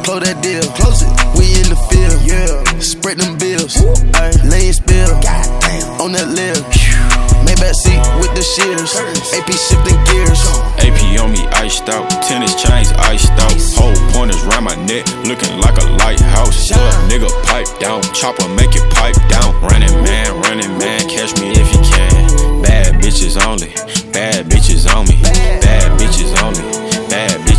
close that deal. Close it. We in the field. Yeah. Spread them bills. Lane spill. On that live. Maybach seat with the shears. AP shifting gears. AP on me iced out. Tennis chains iced out. Whole pointers round my neck. Looking like a lighthouse. Nigga pipe down. Chopper make it pipe down. Running